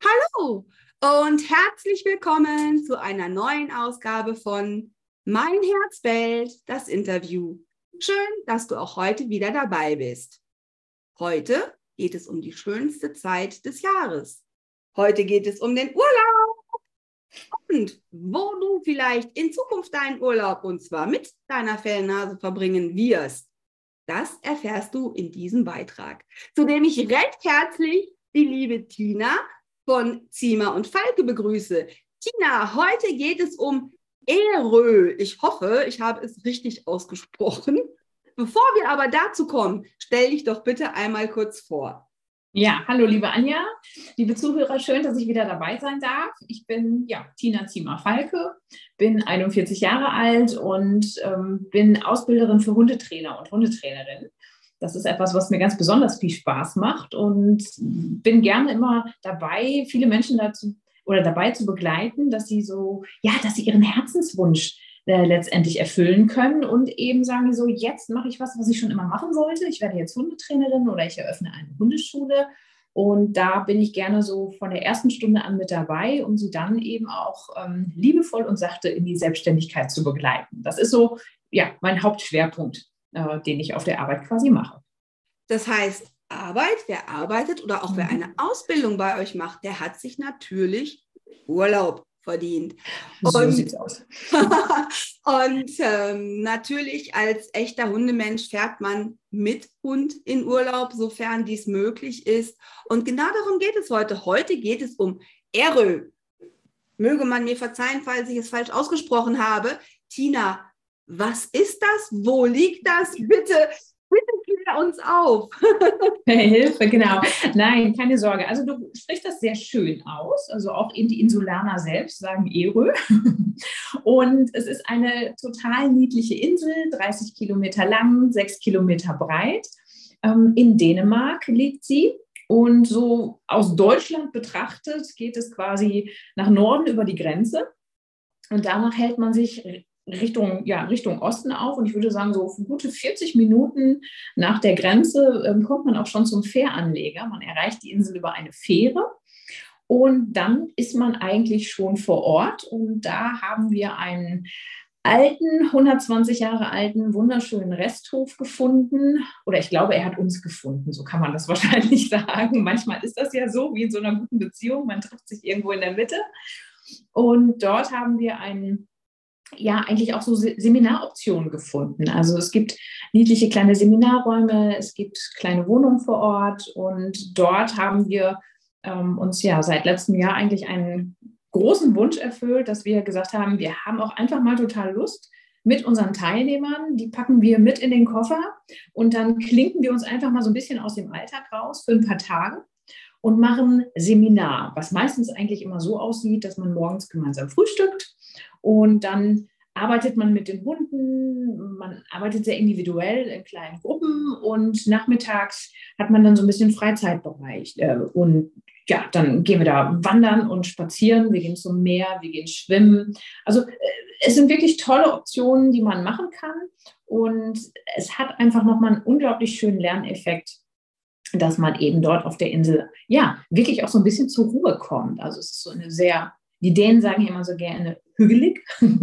Hallo und herzlich willkommen zu einer neuen Ausgabe von Mein Herzfeld, das Interview. Schön, dass du auch heute wieder dabei bist. Heute geht es um die schönste Zeit des Jahres. Heute geht es um den Urlaub und wo du vielleicht in Zukunft deinen Urlaub und zwar mit deiner Fellnase verbringen wirst. Das erfährst du in diesem Beitrag, zu dem ich recht herzlich die liebe Tina von Ziemer und Falke begrüße. Tina, heute geht es um Erö. Ich hoffe, ich habe es richtig ausgesprochen. Bevor wir aber dazu kommen, stell dich doch bitte einmal kurz vor. Ja, hallo liebe Anja, liebe Zuhörer, schön, dass ich wieder dabei sein darf. Ich bin Tina Ziemer-Falke, bin 41 Jahre alt und bin Ausbilderin für Hundetrainer und Hundetrainerin. Das ist etwas, was mir ganz besonders viel Spaß macht und bin gerne immer dabei, viele Menschen dazu oder dabei zu begleiten, dass sie dass sie ihren Herzenswunsch letztendlich erfüllen können und eben sagen so, jetzt mache ich was ich schon immer machen wollte. Ich werde jetzt Hundetrainerin oder ich eröffne eine Hundeschule. Und da bin ich gerne so von der ersten Stunde an mit dabei, um sie dann eben auch liebevoll und sachte in die Selbstständigkeit zu begleiten. Das ist so, mein Hauptschwerpunkt, den ich auf der Arbeit quasi mache. Das heißt, wer arbeitet oder auch wer eine Ausbildung bei euch macht, der hat sich natürlich Urlaub verdient. So sieht's aus. Und natürlich als echter Hundemensch fährt man mit Hund in Urlaub, sofern dies möglich ist. Und genau darum geht es heute. Heute geht es um Erö. Möge man mir verzeihen, falls ich es falsch ausgesprochen habe. Tina, was ist das? Wo liegt das? Bitte klär uns auf. Hilfe, genau. Nein, keine Sorge. Also du sprichst das sehr schön aus. Also auch eben die Insulaner selbst sagen Erö. Und es ist eine total niedliche Insel, 30 Kilometer lang, 6 Kilometer breit. In Dänemark liegt sie. Und so aus Deutschland betrachtet geht es quasi nach Norden über die Grenze. Und danach hält man sich Richtung Osten auf. Und ich würde sagen, so gute 40 Minuten nach der Grenze kommt man auch schon zum Fähranleger. Man erreicht die Insel über eine Fähre. Und dann ist man eigentlich schon vor Ort. Und da haben wir einen alten, 120 Jahre alten, wunderschönen Resthof gefunden. Oder ich glaube, er hat uns gefunden. So kann man das wahrscheinlich sagen. Manchmal ist das ja so, wie in so einer guten Beziehung. Man trifft sich irgendwo in der Mitte. Und dort haben wir eigentlich auch so Seminaroptionen gefunden. Also es gibt niedliche kleine Seminarräume, es gibt kleine Wohnungen vor Ort und dort haben wir uns seit letztem Jahr eigentlich einen großen Wunsch erfüllt, dass wir gesagt haben, wir haben auch einfach mal total Lust mit unseren Teilnehmern, die packen wir mit in den Koffer und dann klinken wir uns einfach mal so ein bisschen aus dem Alltag raus für ein paar Tage und machen Seminar, was meistens eigentlich immer so aussieht, dass man morgens gemeinsam frühstückt und dann arbeitet man mit den Hunden, man arbeitet sehr individuell in kleinen Gruppen und nachmittags hat man dann so ein bisschen Freizeitbereich. Und dann gehen wir da wandern und spazieren, wir gehen zum Meer, wir gehen schwimmen. Also es sind wirklich tolle Optionen, die man machen kann und es hat einfach nochmal einen unglaublich schönen Lerneffekt, dass man eben dort auf der Insel wirklich auch so ein bisschen zur Ruhe kommt. Also es ist so die Dänen sagen immer so gerne hügelig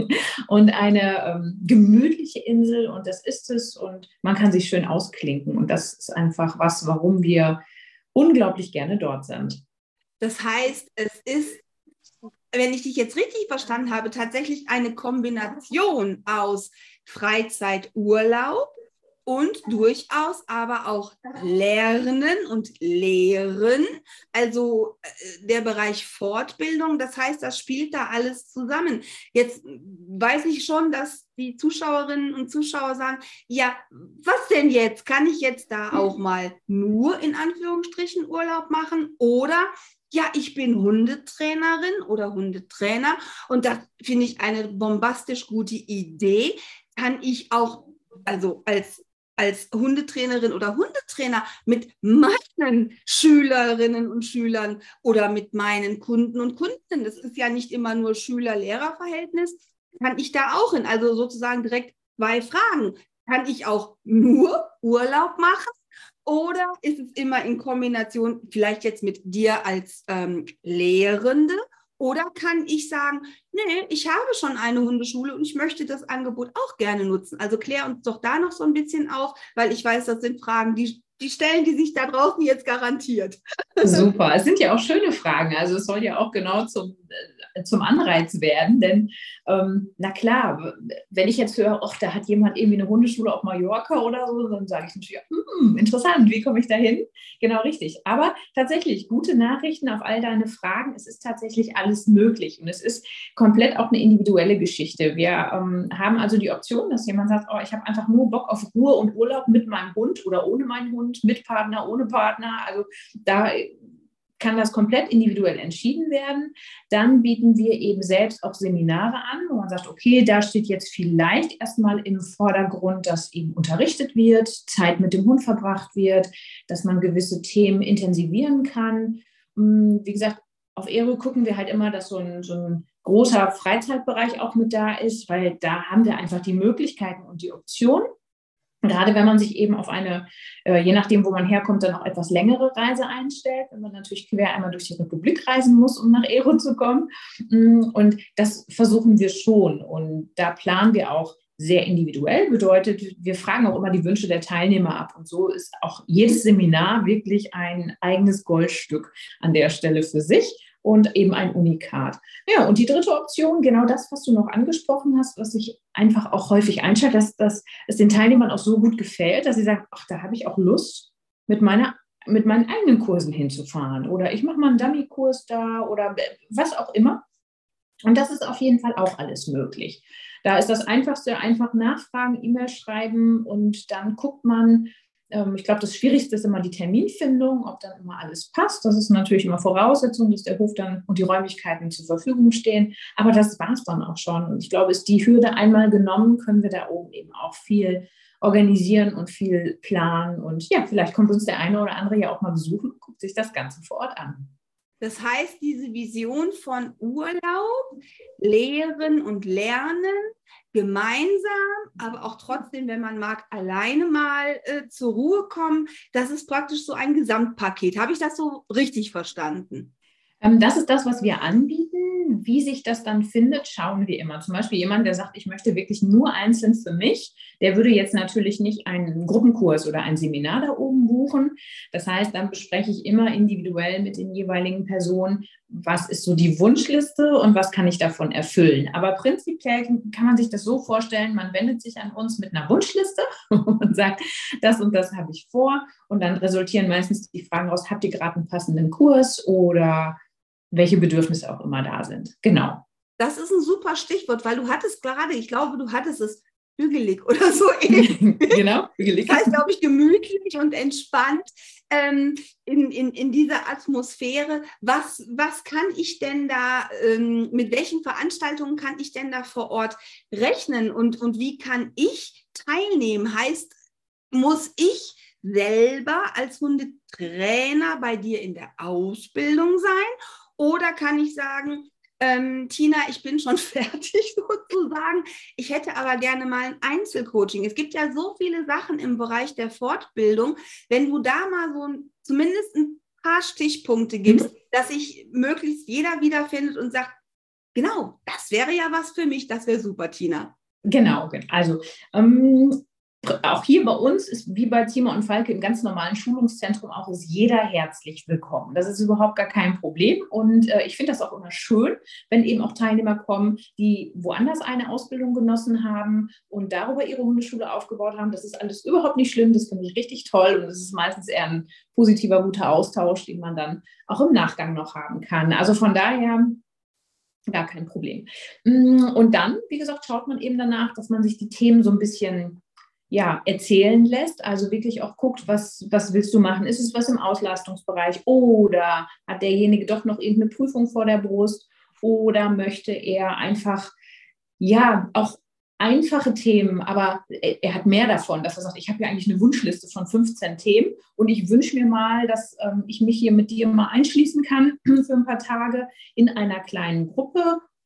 und eine gemütliche Insel und das ist es und man kann sich schön ausklinken und das ist einfach warum wir unglaublich gerne dort sind. Das heißt, es ist, wenn ich dich jetzt richtig verstanden habe, tatsächlich eine Kombination aus Freizeiturlaub und durchaus aber auch Lernen und Lehren, also der Bereich Fortbildung, das heißt, das spielt da alles zusammen. Jetzt weiß ich schon, dass die Zuschauerinnen und Zuschauer sagen, ja, was denn jetzt? Kann ich jetzt da auch mal nur in Anführungsstrichen Urlaub machen oder ja, ich bin Hundetrainerin oder Hundetrainer und das finde ich eine bombastisch gute Idee. Kann ich auch, also als Hundetrainerin oder Hundetrainer mit meinen Schülerinnen und Schülern oder mit meinen Kunden und Kundinnen, das ist ja nicht immer nur Schüler-Lehrer-Verhältnis, kann ich da auch hin? Also sozusagen direkt 2 Fragen. Kann ich auch nur Urlaub machen Oder ist es immer in Kombination, vielleicht jetzt mit dir als Lehrende? Oder kann ich sagen, nee, ich habe schon eine Hundeschule und ich möchte das Angebot auch gerne nutzen. Also klär uns doch da noch so ein bisschen auf, weil ich weiß, das sind Fragen, die stellen die sich da draußen jetzt garantiert. Super. Es sind ja auch schöne Fragen. Also es soll ja auch genau zum Anreiz werden. Denn na klar, wenn ich jetzt höre, ach, da hat jemand irgendwie eine Hundeschule auf Mallorca oder so, dann sage ich natürlich, interessant, wie komme ich da hin? Genau richtig. Aber tatsächlich, gute Nachrichten auf all deine Fragen. Es ist tatsächlich alles möglich. Und es ist komplett auch eine individuelle Geschichte. Wir haben also die Option, dass jemand sagt, oh, ich habe einfach nur Bock auf Ruhe und Urlaub mit meinem Hund oder ohne meinen Hund, mit Partner, ohne Partner. Also da kann das komplett individuell entschieden werden. Dann bieten wir eben selbst auch Seminare an, wo man sagt, okay, da steht jetzt vielleicht erstmal im Vordergrund, dass eben unterrichtet wird, Zeit mit dem Hund verbracht wird, dass man gewisse Themen intensivieren kann. Wie gesagt, auf Ero gucken wir halt immer, dass so ein großer Freizeitbereich auch mit da ist, weil da haben wir einfach die Möglichkeiten und die Optionen. Gerade wenn man sich eben auf eine, je nachdem, wo man herkommt, dann auch etwas längere Reise einstellt, wenn man natürlich quer einmal durch die Republik reisen muss, um nach Ero zu kommen. Und das versuchen wir schon. Und da planen wir auch sehr individuell. Bedeutet, wir fragen auch immer die Wünsche der Teilnehmer ab. Und so ist auch jedes Seminar wirklich ein eigenes Goldstück an der Stelle für sich. Und eben ein Unikat. Ja, und die dritte Option, genau das, was du noch angesprochen hast, was sich einfach auch häufig einstellt, dass es den Teilnehmern auch so gut gefällt, dass sie sagen, ach, da habe ich auch Lust, mit meinen eigenen Kursen hinzufahren. Oder ich mache mal einen Dummy-Kurs da oder was auch immer. Und das ist auf jeden Fall auch alles möglich. Da ist das Einfachste, einfach nachfragen, E-Mail schreiben und dann guckt man. Ich glaube, das Schwierigste ist immer die Terminfindung, ob dann immer alles passt. Das ist natürlich immer Voraussetzung, dass der Hof dann und die Räumlichkeiten zur Verfügung stehen. Aber das war es dann auch schon. Und ich glaube, ist die Hürde einmal genommen, können wir da oben eben auch viel organisieren und viel planen. Und ja, vielleicht kommt uns der eine oder andere ja auch mal besuchen und guckt sich das Ganze vor Ort an. Das heißt, diese Vision von Urlaub, Lehren und Lernen, gemeinsam, aber auch trotzdem, wenn man mag, alleine mal zur Ruhe kommen, das ist praktisch so ein Gesamtpaket. Habe ich das so richtig verstanden? Das ist das, was wir anbieten. Wie sich das dann findet, schauen wir immer. Zum Beispiel jemand, der sagt, ich möchte wirklich nur einzeln für mich, der würde jetzt natürlich nicht einen Gruppenkurs oder ein Seminar da oben buchen. Das heißt, dann bespreche ich immer individuell mit den jeweiligen Personen, was ist so die Wunschliste und was kann ich davon erfüllen. Aber prinzipiell kann man sich das so vorstellen, man wendet sich an uns mit einer Wunschliste und sagt, das und das habe ich vor. Und dann resultieren meistens die Fragen raus, habt ihr gerade einen passenden Kurs oder welche Bedürfnisse auch immer da sind. Genau. Das ist ein super Stichwort, weil du hattest gerade, ich glaube, du hattest es hügelig oder so ähnlich. Genau, hügelig. Das heißt, glaube ich, gemütlich und entspannt in dieser Atmosphäre. Was kann ich denn da, mit welchen Veranstaltungen kann ich denn da vor Ort rechnen und wie kann ich teilnehmen? Heißt, muss ich selber als Hundetrainer bei dir in der Ausbildung sein? Oder kann ich sagen, Tina, ich bin schon fertig sozusagen. Ich hätte aber gerne mal ein Einzelcoaching. Es gibt ja so viele Sachen im Bereich der Fortbildung. Wenn du da mal so zumindest ein paar Stichpunkte gibst, dass sich möglichst jeder wiederfindet und sagt, genau, das wäre ja was für mich, das wäre super, Tina. Genau, also auch hier bei uns ist wie bei Tima und Falke im ganz normalen Schulungszentrum auch ist jeder herzlich willkommen. Das ist überhaupt gar kein Problem und ich finde das auch immer schön, wenn eben auch Teilnehmer kommen, die woanders eine Ausbildung genossen haben und darüber ihre Hundeschule aufgebaut haben. Das ist alles überhaupt nicht schlimm, das finde ich richtig toll und es ist meistens eher ein positiver, guter Austausch, den man dann auch im Nachgang noch haben kann. Also von daher gar kein Problem. Und dann, wie gesagt, schaut man eben danach, dass man sich die Themen so ein bisschen erzählen lässt, also wirklich auch guckt, was willst du machen? Ist es was im Auslastungsbereich oder hat derjenige doch noch irgendeine Prüfung vor der Brust oder möchte er einfach, auch einfache Themen, aber er hat mehr davon, dass er sagt, ich habe ja eigentlich eine Wunschliste von 15 Themen und ich wünsche mir mal, dass ich mich hier mit dir mal einschließen kann für ein paar Tage in einer kleinen Gruppe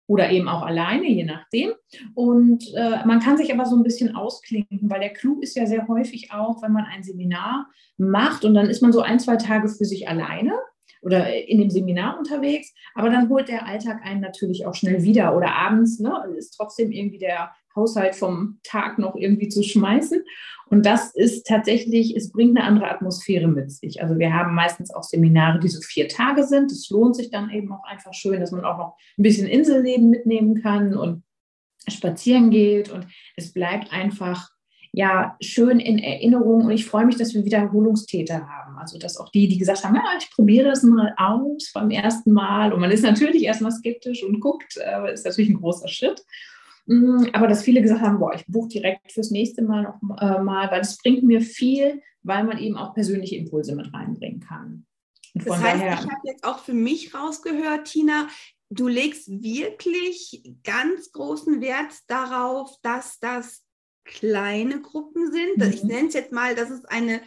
oder eben auch alleine, je nachdem. Und man kann sich aber so ein bisschen ausklinken, weil der Clou ist ja sehr häufig auch, wenn man ein Seminar macht und dann ist man so 1, 2 Tage für sich alleine oder in dem Seminar unterwegs, aber dann holt der Alltag einen natürlich auch schnell wieder oder abends, ne, ist trotzdem irgendwie der Haushalt vom Tag noch irgendwie zu schmeißen. Und das ist tatsächlich, es bringt eine andere Atmosphäre mit sich. Also wir haben meistens auch Seminare, die so 4 Tage sind. Es lohnt sich dann eben auch einfach schön, dass man auch noch ein bisschen Inselleben mitnehmen kann und spazieren geht. Und es bleibt einfach ja schön in Erinnerung. Und ich freue mich, dass wir Wiederholungstäter haben. Also dass auch die gesagt haben, ja, ich probiere das mal aus beim ersten Mal. Und man ist natürlich erstmal skeptisch und guckt, ist natürlich ein großer Schritt. Aber dass viele gesagt haben, boah, ich buche direkt fürs nächste Mal noch mal, weil es bringt mir viel, weil man eben auch persönliche Impulse mit reinbringen kann. Und von Das heißt, daher, ich habe jetzt auch für mich rausgehört, Tina, du legst wirklich ganz großen Wert darauf, dass das kleine Gruppen sind. Ich nenne es jetzt mal, dass es eine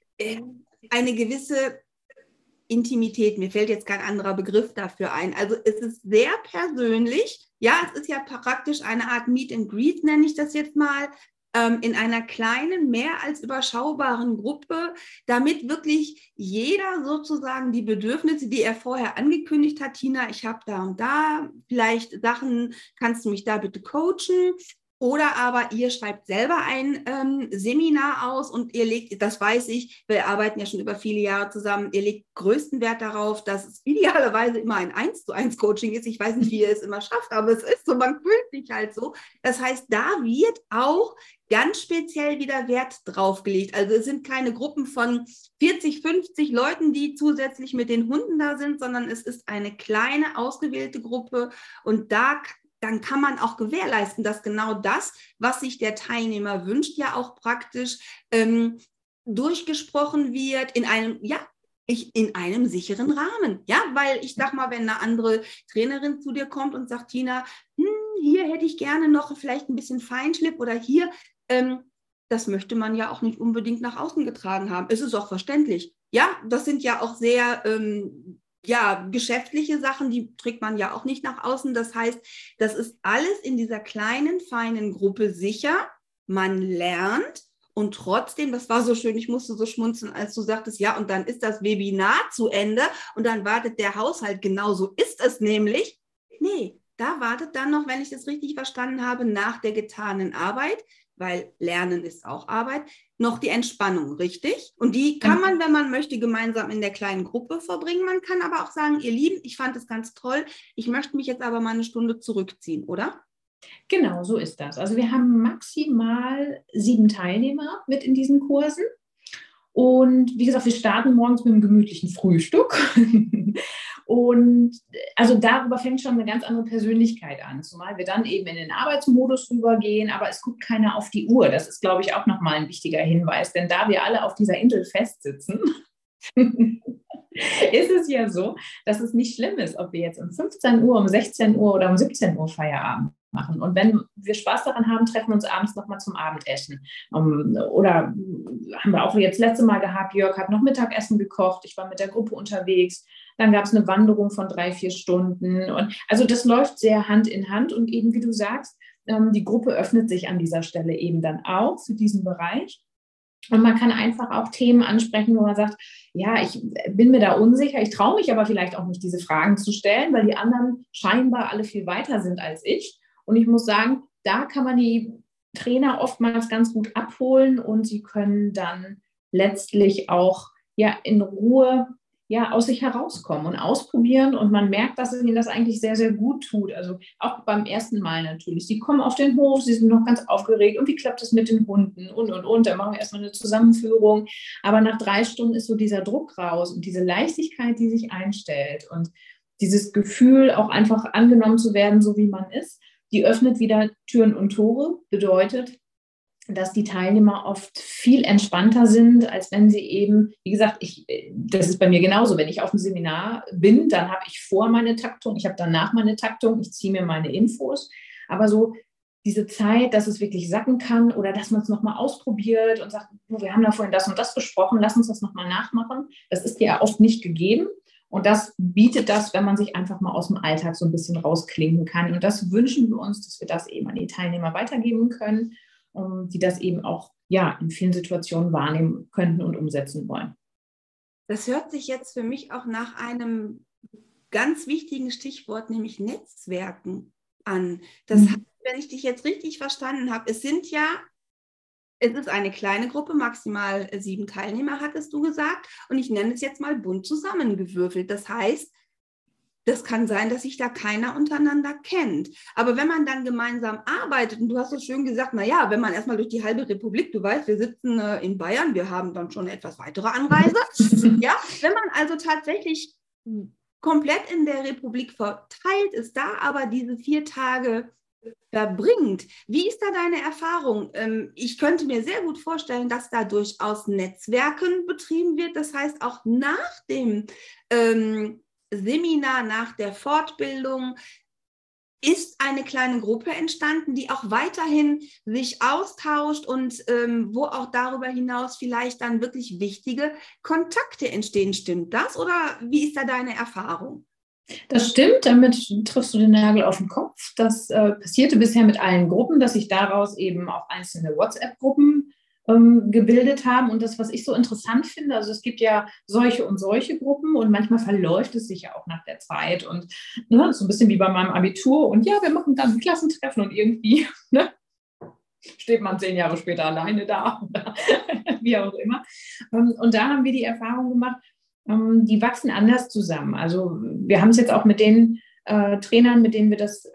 gewisse Intimität, mir fällt jetzt kein anderer Begriff dafür ein. Also es ist sehr persönlich. Ja, es ist ja praktisch eine Art Meet and Greet, nenne ich das jetzt mal, in einer kleinen, mehr als überschaubaren Gruppe, damit wirklich jeder sozusagen die Bedürfnisse, die er vorher angekündigt hat, Tina, ich habe da und da vielleicht Sachen, kannst du mich da bitte coachen? Oder aber ihr schreibt selber ein Seminar aus und ihr legt, das weiß ich, wir arbeiten ja schon über viele Jahre zusammen, ihr legt größten Wert darauf, dass es idealerweise immer ein 1:1 Coaching ist. Ich weiß nicht, wie ihr es immer schafft, aber es ist so, man fühlt sich halt so. Das heißt, da wird auch ganz speziell wieder Wert drauf gelegt. Also es sind keine Gruppen von 40, 50 Leuten, die zusätzlich mit den Hunden da sind, sondern es ist eine kleine, ausgewählte Gruppe und dann kann man auch gewährleisten, dass genau das, was sich der Teilnehmer wünscht, ja auch praktisch durchgesprochen wird in einem, in einem sicheren Rahmen. Ja, weil ich sag mal, wenn eine andere Trainerin zu dir kommt und sagt, Tina, hier hätte ich gerne noch vielleicht ein bisschen Feinschliff oder hier, das möchte man ja auch nicht unbedingt nach außen getragen haben. Es ist auch verständlich. Ja, das sind ja auch sehr geschäftliche Sachen, die trägt man ja auch nicht nach außen. Das heißt, das ist alles in dieser kleinen, feinen Gruppe sicher. Man lernt und trotzdem, das war so schön, ich musste so schmunzeln, als du sagtest, ja, und dann ist das Webinar zu Ende und dann wartet der Haushalt. Genauso ist es nämlich. Nee, da wartet dann noch, wenn ich das richtig verstanden habe, nach der getanen Arbeit, weil Lernen ist auch Arbeit, noch die Entspannung, richtig? Und die kann man, wenn man möchte, gemeinsam in der kleinen Gruppe verbringen. Man kann aber auch sagen, ihr Lieben, ich fand es ganz toll, ich möchte mich jetzt aber mal eine Stunde zurückziehen, oder? Genau, so ist das. Also wir haben maximal 7 Teilnehmer mit in diesen Kursen. Und wie gesagt, wir starten morgens mit einem gemütlichen Frühstück. Und also darüber fängt schon eine ganz andere Persönlichkeit an. Zumal wir dann eben in den Arbeitsmodus rübergehen, aber es guckt keiner auf die Uhr. Das ist, glaube ich, auch nochmal ein wichtiger Hinweis, denn da wir alle auf dieser Insel festsitzen, ist es ja so, dass es nicht schlimm ist, ob wir jetzt um 15 Uhr, um 16 Uhr oder um 17 Uhr Feierabend machen. Und wenn wir Spaß daran haben, treffen wir uns abends nochmal zum Abendessen. Oder haben wir auch jetzt letzte Mal gehabt, Jörg hat noch Mittagessen gekocht, ich war mit der Gruppe unterwegs, dann gab es eine Wanderung von 3, 4 Stunden. Und also das läuft sehr Hand in Hand und eben, wie du sagst, die Gruppe öffnet sich an dieser Stelle eben dann auch für diesen Bereich. Und man kann einfach auch Themen ansprechen, wo man sagt, ja, ich bin mir da unsicher, ich traue mich aber vielleicht auch nicht, diese Fragen zu stellen, weil die anderen scheinbar alle viel weiter sind als ich. Und ich muss sagen, da kann man die Trainer oftmals ganz gut abholen und sie können dann letztlich auch in Ruhe aus sich herauskommen und ausprobieren. Und man merkt, dass es ihnen das eigentlich sehr, sehr gut tut. Also auch beim ersten Mal natürlich. Sie kommen auf den Hof, sie sind noch ganz aufgeregt. Und wie klappt es mit den Hunden? Und. Dann machen wir erstmal eine Zusammenführung. Aber nach 3 Stunden ist so dieser Druck raus und diese Leichtigkeit, die sich einstellt. Und dieses Gefühl, auch einfach angenommen zu werden, so wie man ist, die öffnet wieder Türen und Tore. Bedeutet, dass die Teilnehmer oft viel entspannter sind, als wenn sie eben, wie gesagt, das ist bei mir genauso, wenn ich auf dem Seminar bin, dann habe ich vor meine Taktung, ich habe danach meine Taktung, ich ziehe mir meine Infos, aber so diese Zeit, dass es wirklich sacken kann oder dass man es nochmal ausprobiert und sagt, wir haben da vorhin das und das besprochen, lass uns das nochmal nachmachen, das ist ja oft nicht gegeben Und das bietet das, wenn man sich einfach mal aus dem Alltag so ein bisschen rausklinken kann. Und das wünschen wir uns, dass wir das eben an die Teilnehmer weitergeben können, die das eben auch in vielen Situationen wahrnehmen könnten und umsetzen wollen. Das hört sich jetzt für mich auch nach einem ganz wichtigen Stichwort, nämlich Netzwerken an. Das heißt, wenn ich dich jetzt richtig verstanden habe, es ist eine kleine Gruppe, maximal 7 Teilnehmer, hattest du gesagt. Und ich nenne es jetzt mal bunt zusammengewürfelt. Das heißt, das kann sein, dass sich da keiner untereinander kennt. Aber wenn man dann gemeinsam arbeitet, und du hast so schön gesagt, naja, wenn man erstmal durch die halbe Republik, du weißt, wir sitzen in Bayern, wir haben dann schon eine etwas weitere Anreise. Ja, wenn man also tatsächlich komplett in der Republik verteilt ist, da aber diese 4 Tage verbringt. Wie ist da deine Erfahrung? Ich könnte mir sehr gut vorstellen, dass da durchaus Netzwerken betrieben wird. Das heißt, auch nach dem Seminar, nach der Fortbildung ist eine kleine Gruppe entstanden, die auch weiterhin sich austauscht und wo auch darüber hinaus vielleicht dann wirklich wichtige Kontakte entstehen. Stimmt das oder wie ist da deine Erfahrung? Das stimmt, damit triffst du den Nagel auf den Kopf. Das passierte bisher mit allen Gruppen, dass sich daraus eben auch einzelne WhatsApp-Gruppen gebildet haben. Und das, was ich so interessant finde, also es gibt ja solche und solche Gruppen und manchmal verläuft es sich ja auch nach der Zeit. Und so ein bisschen wie bei meinem Abitur. Und ja, wir machen dann ein Klassentreffen und irgendwie steht man 10 Jahre später alleine da oder wie auch immer. Und da haben wir die Erfahrung gemacht, die wachsen anders zusammen. Also wir haben es jetzt auch mit den Trainern, mit denen wir das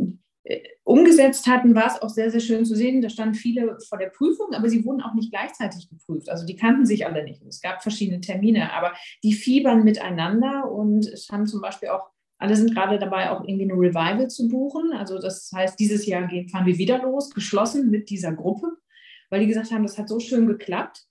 umgesetzt hatten, war es auch sehr, sehr schön zu sehen. Da standen viele vor der Prüfung, aber sie wurden auch nicht gleichzeitig geprüft. Also die kannten sich alle nicht. Es gab verschiedene Termine, aber die fiebern miteinander und es haben zum Beispiel auch, alle sind gerade dabei, auch irgendwie eine Revival zu buchen. Also das heißt, dieses Jahr fahren wir wieder los, geschlossen mit dieser Gruppe, weil die gesagt haben, das hat so schön geklappt.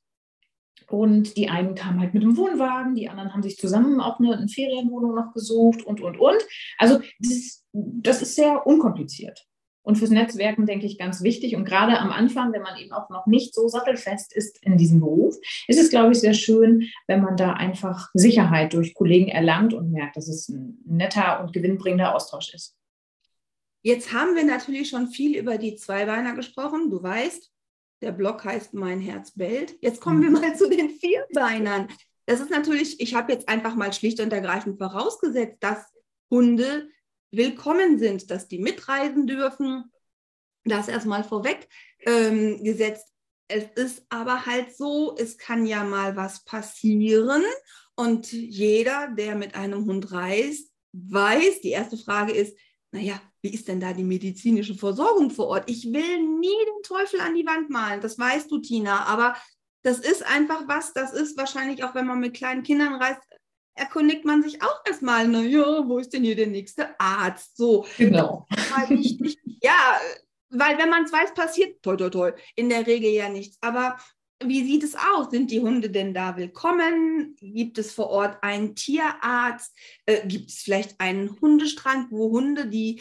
Und die einen kamen halt mit dem Wohnwagen, die anderen haben sich zusammen auch eine Ferienwohnung noch gesucht und. Also das ist sehr unkompliziert. Und fürs Netzwerken, denke ich, ganz wichtig. Und gerade am Anfang, wenn man eben auch noch nicht so sattelfest ist in diesem Beruf, ist es, glaube ich, sehr schön, wenn man da einfach Sicherheit durch Kollegen erlangt und merkt, dass es ein netter und gewinnbringender Austausch ist. Jetzt haben wir natürlich schon viel über die Zweibeiner gesprochen. Du weißt, der Blog heißt Mein Herz bellt. Jetzt kommen wir mal zu den Vierbeinern. Das ist natürlich, ich habe jetzt einfach mal schlicht und ergreifend vorausgesetzt, dass Hunde willkommen sind, dass die mitreisen dürfen. Das erstmal vorweg gesetzt. Es ist aber halt so, es kann ja mal was passieren und jeder, der mit einem Hund reist, weiß, die erste Frage ist, naja, wie ist denn da die medizinische Versorgung vor Ort? Ich will nie den Teufel an die Wand malen, das weißt du, Tina, aber das ist einfach was, das ist wahrscheinlich auch, wenn man mit kleinen Kindern reist, erkundigt man sich auch erstmal, naja, wo ist denn hier der nächste Arzt? So, genau. Das ist halt wichtig. Ja, weil wenn man es weiß, passiert toi, toi, toi, in der Regel ja nichts. Aber wie sieht es aus? Sind die Hunde denn da willkommen? Gibt es vor Ort einen Tierarzt? Gibt es vielleicht einen Hundestrand, wo Hunde, die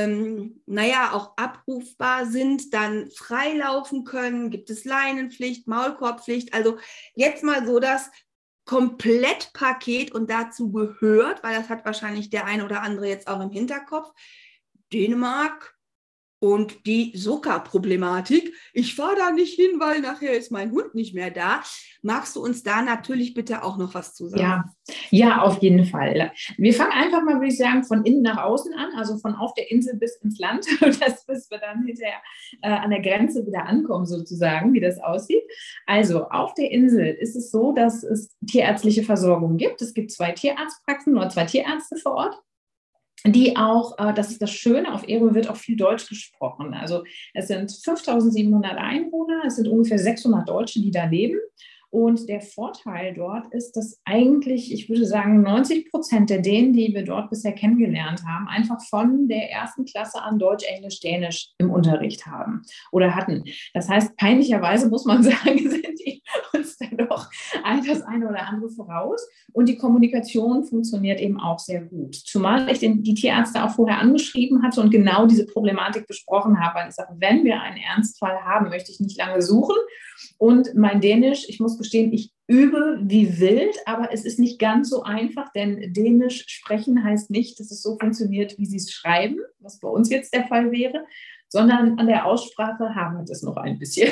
auch abrufbar sind, dann freilaufen können? Gibt es Leinenpflicht, Maulkorbpflicht? Also jetzt mal so das Komplettpaket und dazu gehört, weil das hat wahrscheinlich der ein oder andere jetzt auch im Hinterkopf, Dänemark und die Soka-Problematik. Ich fahre da nicht hin, weil nachher ist mein Hund nicht mehr da. Magst du uns da natürlich bitte auch noch was zu sagen? Ja, auf jeden Fall. Wir fangen einfach mal, würde ich sagen, von innen nach außen an, also von auf der Insel bis ins Land, bis wir dann hinterher an der Grenze wieder ankommen, sozusagen, wie das aussieht. Also auf der Insel ist es so, dass es tierärztliche Versorgung gibt. Es gibt 2 Tierarztpraxen oder 2 Tierärzte vor Ort, die auch, das ist das Schöne, auf Ero wird auch viel Deutsch gesprochen. Also es sind 5.700 Einwohner, es sind ungefähr 600 Deutsche, die da leben. Und der Vorteil dort ist, dass eigentlich, ich würde sagen, 90% der denen, die wir dort bisher kennengelernt haben, einfach von der 1. Klasse an Deutsch, Englisch, Dänisch im Unterricht haben oder hatten. Das heißt, peinlicherweise muss man sagen, sind die uns dann doch das eine oder andere voraus. Und die Kommunikation funktioniert eben auch sehr gut. Zumal ich die Tierärzte auch vorher angeschrieben hatte und genau diese Problematik besprochen habe, weil ich sage, wenn wir einen Ernstfall haben, möchte ich nicht lange suchen. Und mein Dänisch, ich muss gestehen, ich übe wie wild, aber es ist nicht ganz so einfach, denn Dänisch sprechen heißt nicht, dass es so funktioniert, wie Sie es schreiben, was bei uns jetzt der Fall wäre, sondern an der Aussprache haben wir es noch ein bisschen.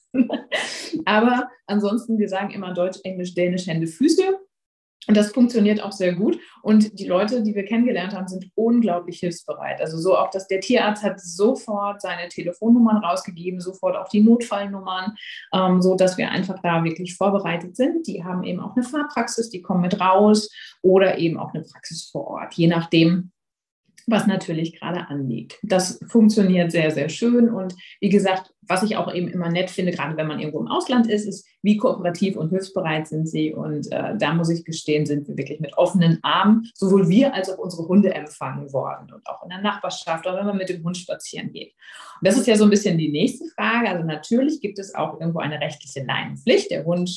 Aber ansonsten, wir sagen immer Deutsch, Englisch, Dänisch, Hände, Füße. Und das funktioniert auch sehr gut. Und die Leute, die wir kennengelernt haben, sind unglaublich hilfsbereit. Also so auch, dass der Tierarzt hat sofort seine Telefonnummern rausgegeben, sofort auch die Notfallnummern, so dass wir einfach da wirklich vorbereitet sind. Die haben eben auch eine Fahrpraxis, die kommen mit raus oder eben auch eine Praxis vor Ort, je nachdem, was natürlich gerade anliegt. Das funktioniert sehr, sehr schön. Und wie gesagt, was ich auch eben immer nett finde, gerade wenn man irgendwo im Ausland ist, wie kooperativ und hilfsbereit sind sie. Und da muss ich gestehen, sind wir wirklich mit offenen Armen, sowohl wir als auch unsere Hunde empfangen worden und auch in der Nachbarschaft oder wenn man mit dem Hund spazieren geht. Und das ist ja so ein bisschen die nächste Frage. Also natürlich gibt es auch irgendwo eine rechtliche Leinenpflicht. Der Hund,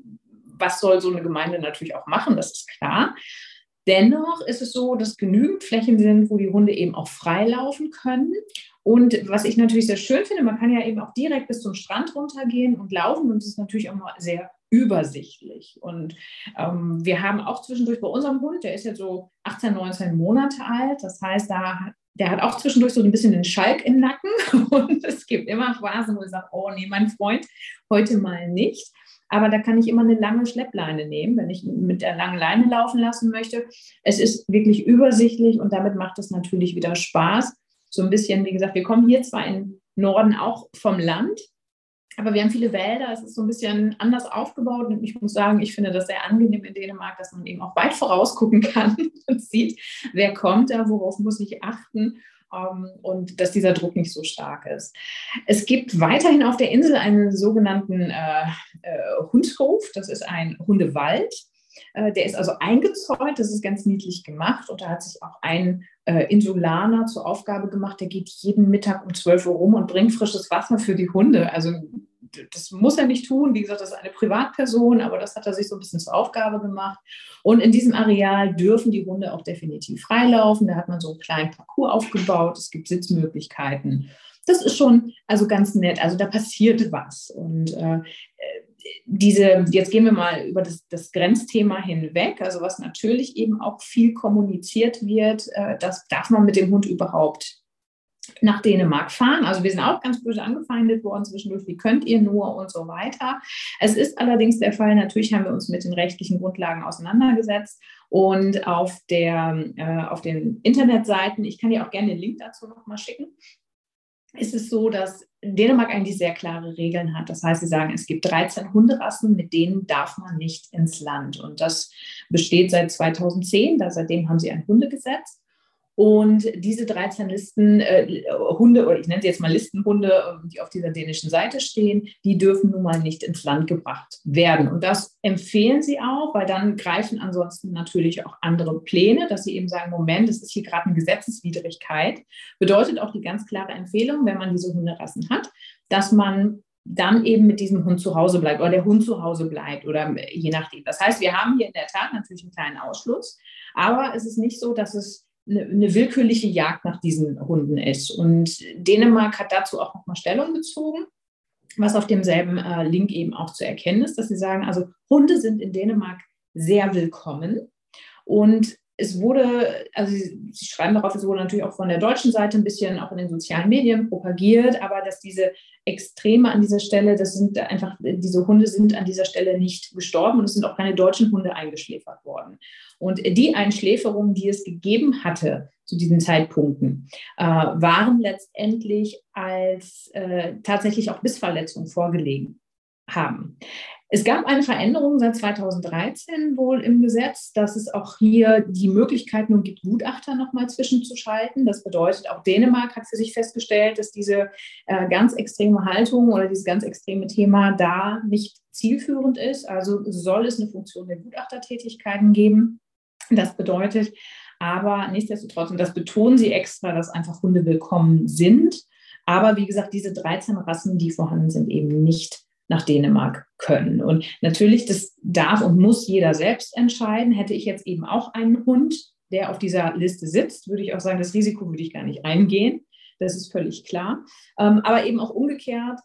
was soll so eine Gemeinde natürlich auch machen, das ist klar. Dennoch ist es so, dass genügend Flächen sind, wo die Hunde eben auch frei laufen können. Und was ich natürlich sehr schön finde, man kann ja eben auch direkt bis zum Strand runtergehen und laufen und es ist natürlich auch mal sehr übersichtlich. Und wir haben auch zwischendurch bei unserem Hund, der ist jetzt so 18, 19 Monate alt, das heißt, der hat auch zwischendurch so ein bisschen den Schalk im Nacken und es gibt immer Phasen, wo ich sage, oh nee, mein Freund, heute mal nicht. Aber da kann ich immer eine lange Schleppleine nehmen, wenn ich mit der langen Leine laufen lassen möchte. Es ist wirklich übersichtlich und damit macht es natürlich wieder Spaß. So ein bisschen, wie gesagt, wir kommen hier zwar im Norden auch vom Land, aber wir haben viele Wälder. Es ist so ein bisschen anders aufgebaut und ich muss sagen, ich finde das sehr angenehm in Dänemark, dass man eben auch weit vorausgucken kann und sieht, wer kommt da, worauf muss ich achten. Und dass dieser Druck nicht so stark ist. Es gibt weiterhin auf der Insel einen sogenannten Hundshof, das ist ein Hundewald. Der ist also eingezäunt, das ist ganz niedlich gemacht und da hat sich auch ein Insulaner zur Aufgabe gemacht, der geht jeden Mittag um 12 Uhr rum und bringt frisches Wasser für die Hunde. Also das muss er nicht tun. Wie gesagt, das ist eine Privatperson, aber das hat er sich so ein bisschen zur Aufgabe gemacht. Und in diesem Areal dürfen die Hunde auch definitiv freilaufen. Da hat man so einen kleinen Parcours aufgebaut. Es gibt Sitzmöglichkeiten. Das ist schon also ganz nett. Also da passiert was. Und jetzt gehen wir mal über das Grenzthema hinweg. Also was natürlich eben auch viel kommuniziert wird, das darf man mit dem Hund überhaupt nach Dänemark fahren. Also wir sind auch ganz böse angefeindet worden zwischendurch, wie könnt ihr nur und so weiter. Es ist allerdings der Fall, natürlich haben wir uns mit den rechtlichen Grundlagen auseinandergesetzt und auf den Internetseiten, ich kann dir auch gerne den Link dazu nochmal schicken, ist es so, dass Dänemark eigentlich sehr klare Regeln hat. Das heißt, sie sagen, es gibt 13 Hunderassen, mit denen darf man nicht ins Land. Und das besteht seit 2010, seitdem haben sie ein Hundegesetz. Und diese 13 Hunde, oder ich nenne sie jetzt mal Listenhunde, die auf dieser dänischen Seite stehen, die dürfen nun mal nicht ins Land gebracht werden. Und das empfehlen sie auch, weil dann greifen ansonsten natürlich auch andere Pläne, dass sie eben sagen, Moment, es ist hier gerade eine Gesetzeswidrigkeit. Bedeutet auch die ganz klare Empfehlung, wenn man diese Hunderassen hat, dass man dann eben mit diesem Hund zu Hause bleibt oder der Hund zu Hause bleibt oder je nachdem. Das heißt, wir haben hier in der Tat natürlich einen kleinen Ausschluss, aber es ist nicht so, dass es eine willkürliche Jagd nach diesen Hunden ist. Und Dänemark hat dazu auch nochmal Stellung bezogen, was auf demselben Link eben auch zu erkennen ist, dass sie sagen, also Hunde sind in Dänemark sehr willkommen. Und es wurde, also sie schreiben darauf, es wurde natürlich auch von der deutschen Seite ein bisschen auch in den sozialen Medien propagiert, aber dass diese Extreme an dieser Stelle, diese Hunde sind an dieser Stelle nicht gestorben und es sind auch keine deutschen Hunde eingeschläfert worden. Und die Einschläferungen, die es gegeben hatte zu diesen Zeitpunkten, waren letztendlich als tatsächlich auch Bissverletzungen vorgelegen haben. Es gab eine Veränderung seit 2013 wohl im Gesetz, dass es auch hier die Möglichkeit nun gibt, Gutachter nochmal zwischenzuschalten. Das bedeutet, auch Dänemark hat für sich festgestellt, dass diese ganz extreme Haltung oder dieses ganz extreme Thema da nicht zielführend ist. Also soll es eine Funktion der Gutachtertätigkeiten geben. Das bedeutet aber nichtsdestotrotz, und das betonen sie extra, dass einfach Hunde willkommen sind. Aber wie gesagt, diese 13 Rassen, die vorhanden sind, eben nicht nach Dänemark können. Und natürlich, das darf und muss jeder selbst entscheiden. Hätte ich jetzt eben auch einen Hund, der auf dieser Liste sitzt, würde ich auch sagen, das Risiko würde ich gar nicht eingehen. Das ist völlig klar. Aber eben auch umgekehrt,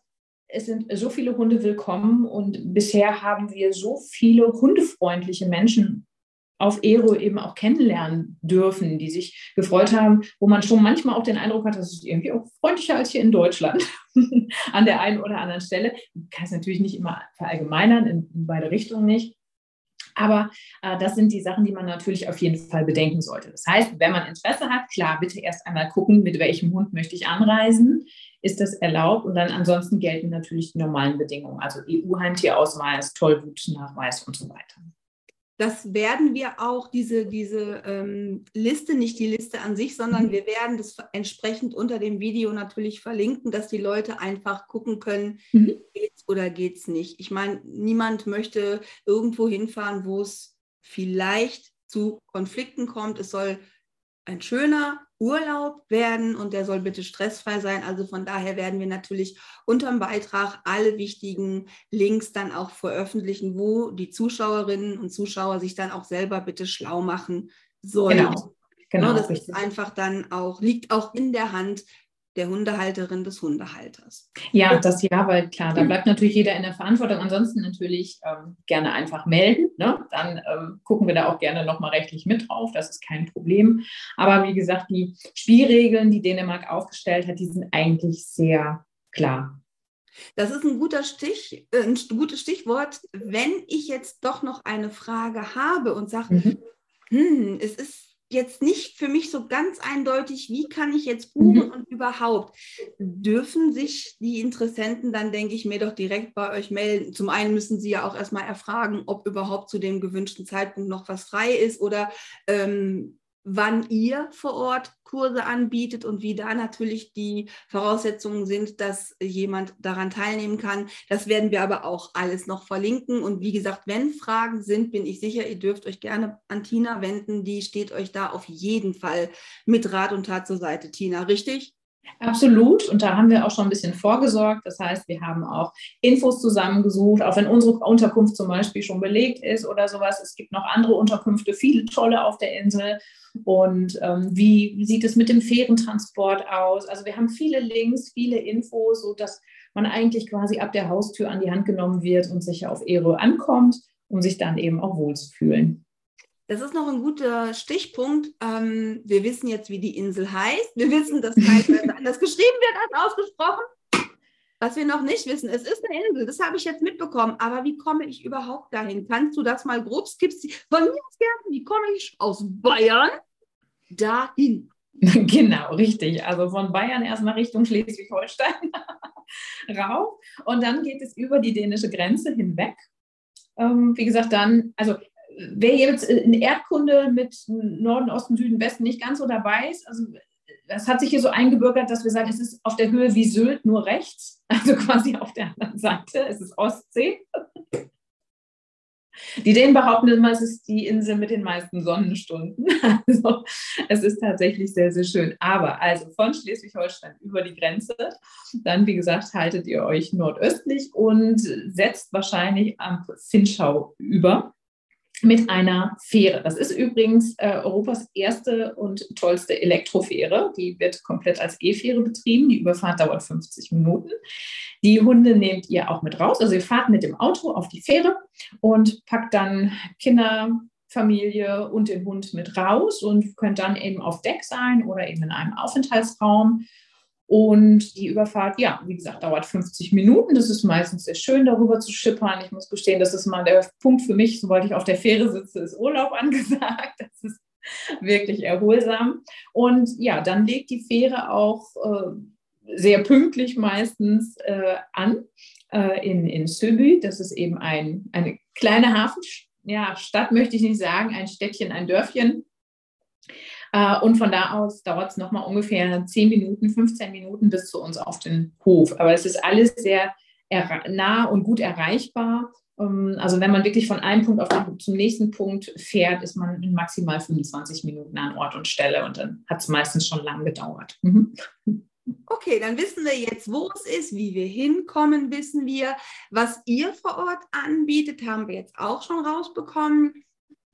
es sind so viele Hunde willkommen und bisher haben wir so viele hundefreundliche Menschen auf Ero eben auch kennenlernen dürfen, die sich gefreut haben, wo man schon manchmal auch den Eindruck hat, das ist irgendwie auch freundlicher als hier in Deutschland an der einen oder anderen Stelle. Man kann es natürlich nicht immer verallgemeinern, in beide Richtungen nicht. Aber das sind die Sachen, die man natürlich auf jeden Fall bedenken sollte. Das heißt, wenn man Interesse hat, klar, bitte erst einmal gucken, mit welchem Hund möchte ich anreisen. Ist das erlaubt? Und dann ansonsten gelten natürlich die normalen Bedingungen, also EU-Heimtierausweis, Tollwutnachweis und so weiter. Das werden wir auch, diese Liste, nicht die Liste an sich, sondern wir werden das entsprechend unter dem Video natürlich verlinken, dass die Leute einfach gucken können, geht's oder geht's nicht. Ich meine, niemand möchte irgendwo hinfahren, wo es vielleicht zu Konflikten kommt. Es soll ein schöner Urlaub werden und der soll bitte stressfrei sein. Also von daher werden wir natürlich unterm Beitrag alle wichtigen Links dann auch veröffentlichen, wo die Zuschauerinnen und Zuschauer sich dann auch selber bitte schlau machen sollen. Genau, das ist einfach dann auch, liegt auch in der Hand der Hundehalterin, des Hundehalters. Ja, weil klar, da bleibt natürlich jeder in der Verantwortung. Ansonsten natürlich gerne einfach melden. Ne? Dann gucken wir da auch gerne nochmal rechtlich mit drauf. Das ist kein Problem. Aber wie gesagt, die Spielregeln, die Dänemark aufgestellt hat, die sind eigentlich sehr klar. Das ist ein gutes Stichwort. Wenn ich jetzt doch noch eine Frage habe und sage, es ist jetzt nicht für mich so ganz eindeutig, wie kann ich jetzt buchen und überhaupt, dürfen sich die Interessenten dann, denke ich mir, doch direkt bei euch melden. Zum einen müssen sie ja auch erstmal erfragen, ob überhaupt zu dem gewünschten Zeitpunkt noch was frei ist oder wann ihr vor Ort Kurse anbietet und wie da natürlich die Voraussetzungen sind, dass jemand daran teilnehmen kann. Das werden wir aber auch alles noch verlinken. Und wie gesagt, wenn Fragen sind, bin ich sicher, ihr dürft euch gerne an Tina wenden. Die steht euch da auf jeden Fall mit Rat und Tat zur Seite. Tina, richtig? Absolut. Und da haben wir auch schon ein bisschen vorgesorgt. Das heißt, wir haben auch Infos zusammengesucht, auch wenn unsere Unterkunft zum Beispiel schon belegt ist oder sowas. Es gibt noch andere Unterkünfte, viele tolle auf der Insel. Und wie sieht es mit dem Fährentransport aus? Also wir haben viele Links, viele Infos, sodass man eigentlich quasi ab der Haustür an die Hand genommen wird und sicher auf Ero ankommt, um sich dann eben auch wohlzufühlen. Das ist noch ein guter Stichpunkt. Wir wissen jetzt, wie die Insel heißt. Wir wissen, dass teilweise anders geschrieben wird als ausgesprochen. Was wir noch nicht wissen, es ist eine Insel, das habe ich jetzt mitbekommen. Aber wie komme ich überhaupt dahin? Kannst du das mal grob skizzieren? Von mir aus gerne, wie komme ich aus Bayern dahin? Genau, richtig. Also von Bayern erstmal Richtung Schleswig-Holstein rauf. Und dann geht es über die dänische Grenze hinweg. Wie gesagt, dann, also wer jetzt in Erdkunde mit Norden, Osten, Süden, Westen nicht ganz so dabei ist, also das hat sich hier so eingebürgert, dass wir sagen, es ist auf der Höhe wie Sylt, nur rechts, also quasi auf der anderen Seite, es ist Ostsee. Die Dänen behaupten immer, es ist die Insel mit den meisten Sonnenstunden. Also es ist tatsächlich sehr, sehr schön. Aber also von Schleswig-Holstein über die Grenze, dann wie gesagt, haltet ihr euch nordöstlich und setzt wahrscheinlich am Finchau über mit einer Fähre. Das ist übrigens Europas erste und tollste Elektrofähre. Die wird komplett als E-Fähre betrieben. Die Überfahrt dauert 50 Minuten. Die Hunde nehmt ihr auch mit raus. Also ihr fahrt mit dem Auto auf die Fähre und packt dann Kinder, Familie und den Hund mit raus und könnt dann eben auf Deck sein oder eben in einem Aufenthaltsraum. Und die Überfahrt, ja, wie gesagt, dauert 50 Minuten. Das ist meistens sehr schön, darüber zu schippern. Ich muss gestehen, das ist mal der Punkt für mich, sobald ich auf der Fähre sitze, ist Urlaub angesagt. Das ist wirklich erholsam. Und ja, dann legt die Fähre auch sehr pünktlich meistens an in Søby. Das ist eben eine kleine Hafenstadt, möchte ich nicht sagen, ein Städtchen, ein Dörfchen. Und von da aus dauert es nochmal ungefähr 10 Minuten, 15 Minuten bis zu uns auf den Hof. Aber es ist alles sehr nah und gut erreichbar. Also wenn man wirklich von einem Punkt zum nächsten Punkt fährt, ist man in maximal 25 Minuten an Ort und Stelle. Und dann hat es meistens schon lang gedauert. Okay, dann wissen wir jetzt, wo es ist, wie wir hinkommen, wissen wir. Was ihr vor Ort anbietet, haben wir jetzt auch schon rausbekommen.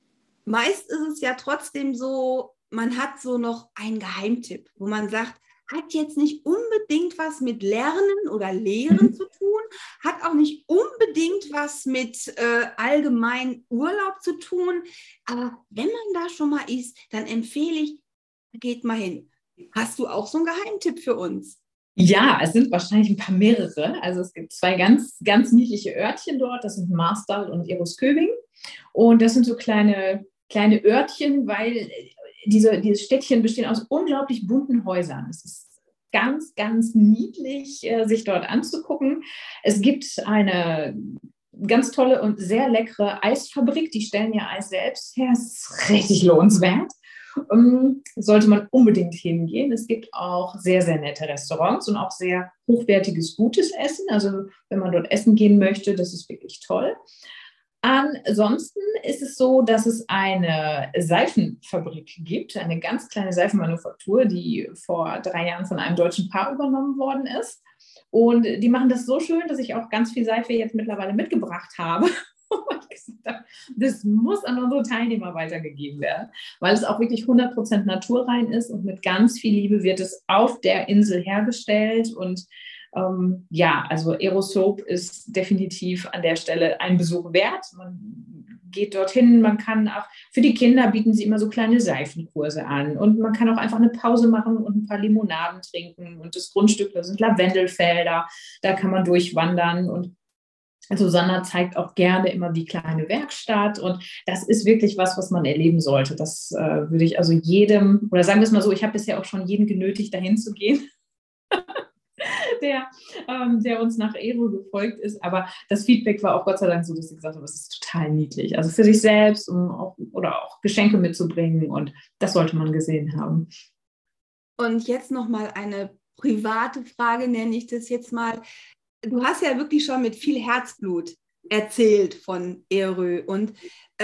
Meist ist es ja trotzdem so, man hat so noch einen Geheimtipp, wo man sagt, hat jetzt nicht unbedingt was mit Lernen oder Lehren zu tun, hat auch nicht unbedingt was mit allgemein Urlaub zu tun. Aber wenn man da schon mal ist, dann empfehle ich, geht mal hin. Hast du auch so einen Geheimtipp für uns? Ja, es sind wahrscheinlich ein paar mehrere. Also es gibt zwei ganz, ganz niedliche Örtchen dort. Das sind Marstal und Erosköbing. Und das sind so kleine Örtchen, weil diese Städtchen bestehen aus unglaublich bunten Häusern. Es ist ganz, ganz niedlich, sich dort anzugucken. Es gibt eine ganz tolle und sehr leckere Eisfabrik. Die stellen ja Eis selbst her. Es ist richtig lohnenswert. Sollte man unbedingt hingehen. Es gibt auch sehr, sehr nette Restaurants und auch sehr hochwertiges, gutes Essen. Also wenn man dort essen gehen möchte, das ist wirklich toll. Ansonsten ist es so, dass es eine Seifenfabrik gibt, eine ganz kleine Seifenmanufaktur, die vor 3 Jahren von einem deutschen Paar übernommen worden ist. Und die machen das so schön, dass ich auch ganz viel Seife jetzt mittlerweile mitgebracht habe. Und gesagt habe, das muss an unsere Teilnehmer weitergegeben werden, weil es auch wirklich 100% naturrein ist und mit ganz viel Liebe wird es auf der Insel hergestellt. Und ja, also Aerosoap ist definitiv an der Stelle ein Besuch wert. Man geht dorthin, man kann auch, für die Kinder bieten sie immer so kleine Seifenkurse an und man kann auch einfach eine Pause machen und ein paar Limonaden trinken und das Grundstück, da sind Lavendelfelder, da kann man durchwandern und Susanna zeigt auch gerne immer die kleine Werkstatt und das ist wirklich was man erleben sollte. Das würde ich also jedem, oder sagen wir es mal so, ich habe bisher auch schon jeden genötigt, dahin zu gehen, der uns nach Ero gefolgt ist. Aber das Feedback war auch Gott sei Dank so, dass sie gesagt haben, es ist total niedlich. Also für sich selbst oder auch Geschenke mitzubringen und das sollte man gesehen haben. Und jetzt nochmal eine private Frage, nenne ich das jetzt mal. Du hast ja wirklich schon mit viel Herzblut erzählt von Erö. Und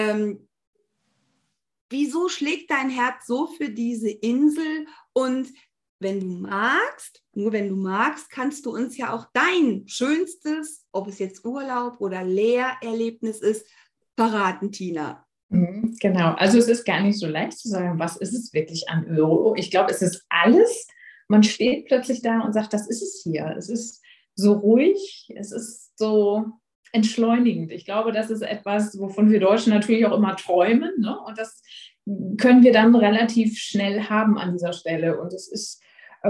wieso schlägt dein Herz so für diese Insel? Und wenn du magst, nur wenn du magst, kannst du uns ja auch dein schönstes, ob es jetzt Urlaub oder Lehrerlebnis ist, verraten, Tina. Genau, also es ist gar nicht so leicht zu sagen, was ist es wirklich an Euro. Ich glaube, es ist alles. Man steht plötzlich da und sagt, das ist es hier. Es ist so ruhig, es ist so entschleunigend. Ich glaube, das ist etwas, wovon wir Deutschen natürlich auch immer träumen, ne? Und das können wir dann relativ schnell haben an dieser Stelle. Und es ist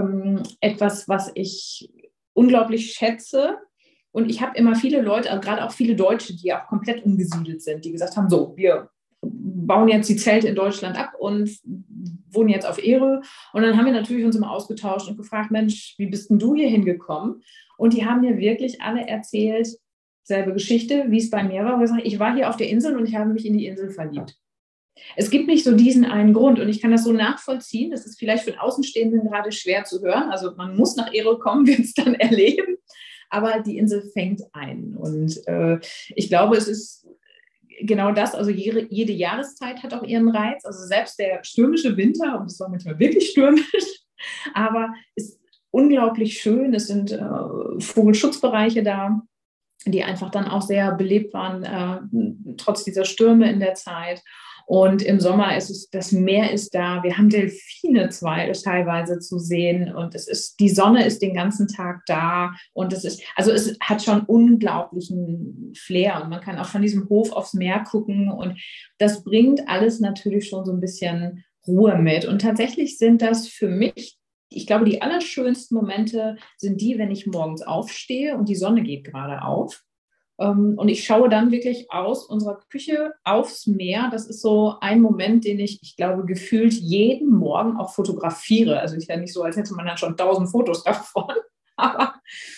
etwas, was ich unglaublich schätze. Und ich habe immer viele Leute, also gerade auch viele Deutsche, die auch komplett umgesiedelt sind, die gesagt haben, so, wir bauen jetzt die Zelte in Deutschland ab und wohnen jetzt auf Erö. Und dann haben wir natürlich uns immer ausgetauscht und gefragt, Mensch, wie bist denn du hier hingekommen? Und die haben mir wirklich alle erzählt, selbe Geschichte, wie es bei mir war. Ich war hier auf der Insel und ich habe mich in die Insel verliebt. Es gibt nicht so diesen einen Grund und ich kann das so nachvollziehen. Das ist vielleicht für den Außenstehenden gerade schwer zu hören. Also man muss nach Erö kommen, wird es dann erleben. Aber die Insel fängt ein. Und ich glaube, es ist genau das, also jede Jahreszeit hat auch ihren Reiz. Also selbst der stürmische Winter, und es war manchmal wirklich stürmisch, aber ist unglaublich schön. Es sind Vogelschutzbereiche da, die einfach dann auch sehr belebt waren, trotz dieser Stürme in der Zeit. Und im Sommer ist es, das Meer ist da, wir haben Delfine teilweise zu sehen und die Sonne ist den ganzen Tag da und es hat schon unglaublichen Flair und man kann auch von diesem Hof aufs Meer gucken und das bringt alles natürlich schon so ein bisschen Ruhe mit. Und tatsächlich sind das für mich, ich glaube, die allerschönsten Momente sind die, wenn ich morgens aufstehe und die Sonne geht gerade auf. Und ich schaue dann wirklich aus unserer Küche aufs Meer. Das ist so ein Moment, den ich glaube, gefühlt jeden Morgen auch fotografiere. Also ist ja nicht so, als hätte man dann schon 1000 Fotos davon. Aber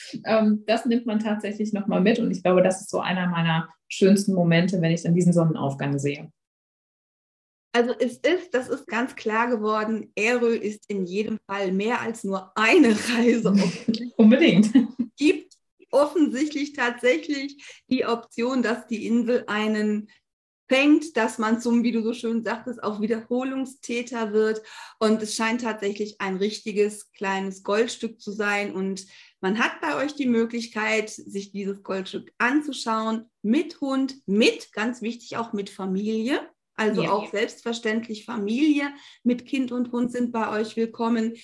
das nimmt man tatsächlich nochmal mit. Und ich glaube, das ist so einer meiner schönsten Momente, wenn ich dann diesen Sonnenaufgang sehe. Also das ist ganz klar geworden, Erö ist in jedem Fall mehr als nur eine Reise. Unbedingt. Gibt offensichtlich tatsächlich die Option, dass die Insel einen fängt, dass man zum, wie du so schön sagtest, auch Wiederholungstäter wird. Und es scheint tatsächlich ein richtiges kleines Goldstück zu sein. Und man hat bei euch die Möglichkeit, sich dieses Goldstück anzuschauen, mit Hund, ganz wichtig, auch mit Familie. Also auch selbstverständlich Familie mit Kind und Hund sind bei euch willkommen.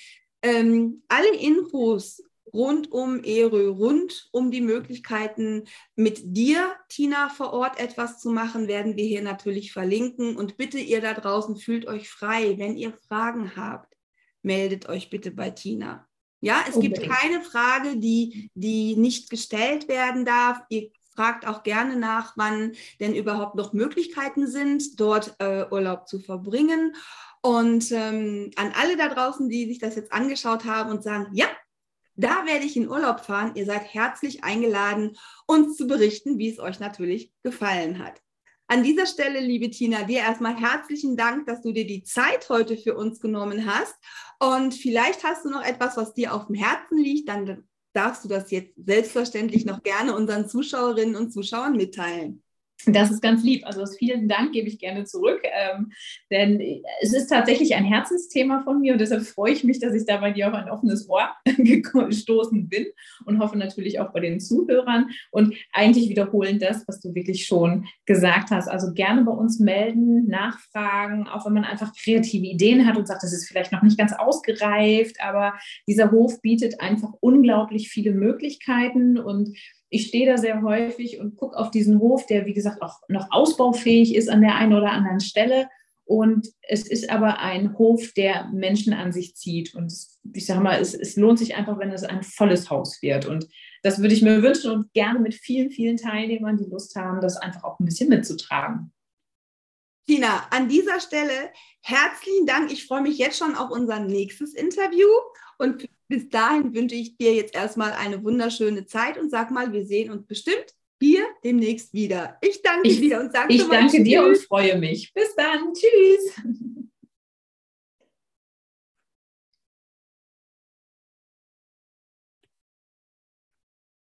Alle Infos rund um ERÖ, rund um die Möglichkeiten, mit dir, Tina, vor Ort etwas zu machen, werden wir hier natürlich verlinken. Und bitte, ihr da draußen, fühlt euch frei. Wenn ihr Fragen habt, meldet euch bitte bei Tina. Ja, es gibt keine Frage, die nicht gestellt werden darf. Ihr fragt auch gerne nach, wann denn überhaupt noch Möglichkeiten sind, dort Urlaub zu verbringen. Und an alle da draußen, die sich das jetzt angeschaut haben und sagen, ja, da werde ich in Urlaub fahren. Ihr seid herzlich eingeladen, uns zu berichten, wie es euch natürlich gefallen hat. An dieser Stelle, liebe Tina, dir erstmal herzlichen Dank, dass du dir die Zeit heute für uns genommen hast. Und vielleicht hast du noch etwas, was dir auf dem Herzen liegt, dann darfst du das jetzt selbstverständlich noch gerne unseren Zuschauerinnen und Zuschauern mitteilen. Das ist ganz lieb. Also das vielen Dank gebe ich gerne zurück, denn es ist tatsächlich ein Herzensthema von mir und deshalb freue ich mich, dass ich da bei dir auf ein offenes Ohr gestoßen bin und hoffe natürlich auch bei den Zuhörern und eigentlich wiederholen das, was du wirklich schon gesagt hast. Also gerne bei uns melden, nachfragen, auch wenn man einfach kreative Ideen hat und sagt, das ist vielleicht noch nicht ganz ausgereift, aber dieser Hof bietet einfach unglaublich viele Möglichkeiten und ich stehe da sehr häufig und gucke auf diesen Hof, der, wie gesagt, auch noch ausbaufähig ist an der einen oder anderen Stelle. Und es ist aber ein Hof, der Menschen an sich zieht. Und ich sage mal, es lohnt sich einfach, wenn es ein volles Haus wird. Und das würde ich mir wünschen und gerne mit vielen, vielen Teilnehmern, die Lust haben, das einfach auch ein bisschen mitzutragen. Tina, an dieser Stelle herzlichen Dank. Ich freue mich jetzt schon auf unser nächstes Interview und bis dahin wünsche ich dir jetzt erstmal eine wunderschöne Zeit und sag mal, wir sehen uns bestimmt hier demnächst wieder. Ich danke dir und sage Ich danke dir und freue mich. Bis dann. Tschüss.